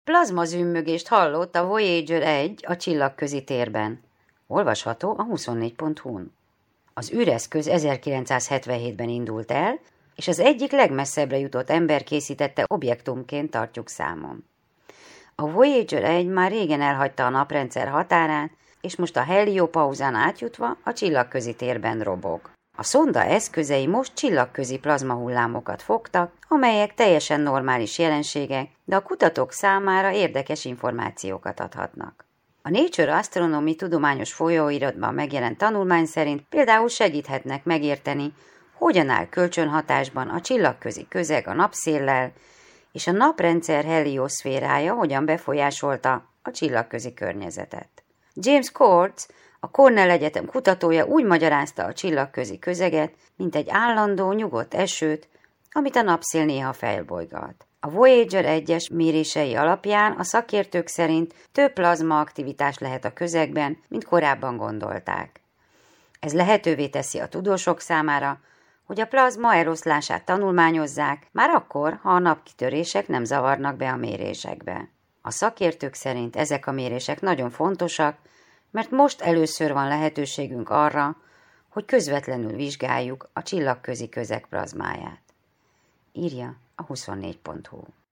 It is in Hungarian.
Plazmazümmögést hallott a Voyager 1 a csillagközi térben. Olvasható a 24.hu-n. Az űreszköz 1977-ben indult el, és az egyik legmesszebbre jutott ember készítette objektumként tartjuk számon. A Voyager 1 már régen elhagyta a naprendszer határán, és most a heliopauzán átjutva a csillagközi térben robog. A szonda eszközei most csillagközi plazmahullámokat fogtak, amelyek teljesen normális jelenségek, de a kutatók számára érdekes információkat adhatnak. A Nature Astronomy tudományos folyóiratban megjelent tanulmány szerint például segíthetnek megérteni, hogyan áll kölcsönhatásban a csillagközi közeg a napszéllel, és a naprendszer helioszférája hogyan befolyásolta a csillagközi környezetet. James Quartz, a Cornell Egyetem kutatója úgy magyarázta a csillagközi közeget, mint egy állandó, nyugodt esőt, amit a napszél néha felbolygat. A Voyager 1-es mérései alapján a szakértők szerint több plazmaaktivitás lehet a közegben, mint korábban gondolták. Ez lehetővé teszi a tudósok számára, hogy a plazma eloszlását tanulmányozzák, már akkor, ha a napkitörések nem zavarnak be a mérésekbe. A szakértők szerint ezek a mérések nagyon fontosak, mert most először van lehetőségünk arra, hogy közvetlenül vizsgáljuk a csillagközi közeg plazmáját. Írja a 24.hu.